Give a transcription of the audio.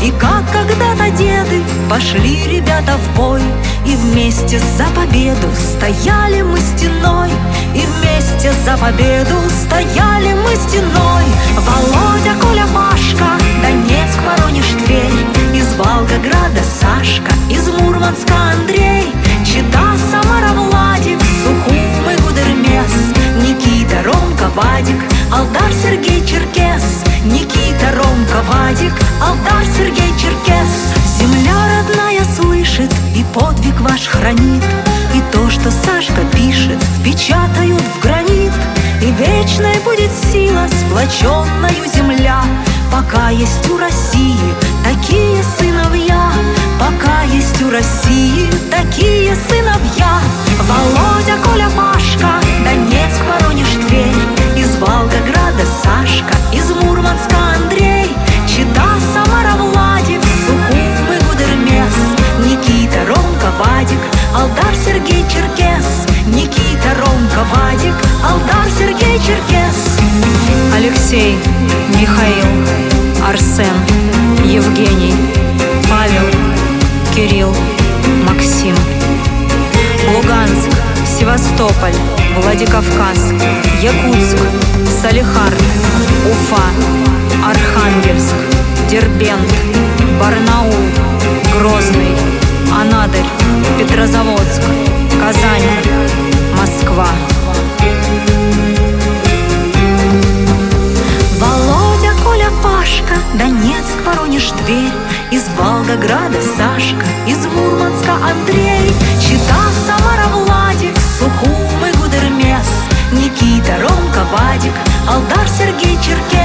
И как когда-то деды пошли ребята в бой, и вместе за победу стояли мы стеной, и вместе за победу стояли мы стеной. Володя, Коля, Машка, Донецк, Воронеж, Тверь, из Волгограда Сашка, из Мурманска Андрей, Чита, Самара, Владик, Сухум и Гудермес, Никита, Ромка, Вадик, Алдар, Сергей, Черкес, Никита, Ромка, Вадик, Алдар, Сергей, Черкес. Земля родная слышит и подвиг ваш хранит, и то, что Сашка пишет, впечатают в гранит. И вечной будет сила, сплоченною земля, пока есть у России такие сыновья, пока есть у России такие сыновья. Володя, Коля, Машка, Донецк, Воронеж, Тверь, из Волгограда Сашка, из Мурманска Андрей, Чита, Самара, Владик, Сухум и Гудермес, Никита, Ромка, Вадик, Алдар, Сергей, Черкес, Никита, Ромка, Вадик, Алдар, Сергей, Черкес. Алексей, Михаил, Арсен, Евгений, Павел, Кирилл, Максим. Луганск, Севастополь, Владикавказ, Якутск, Салехард, Уфа, Архангельск, Дербент, Барнаул, Грозный, Анадырь, Петрозаводск, Казань, Москва. Володя, Коля, Пашка, Донецк, Воронеж, Тверь, из Волгограда Сашка, из Мурманска Андрей, Чита, Самара, Владик, Сухум и Гудермес, Никита, Ромка, Вадик, Алдар, Сергей, Черкес.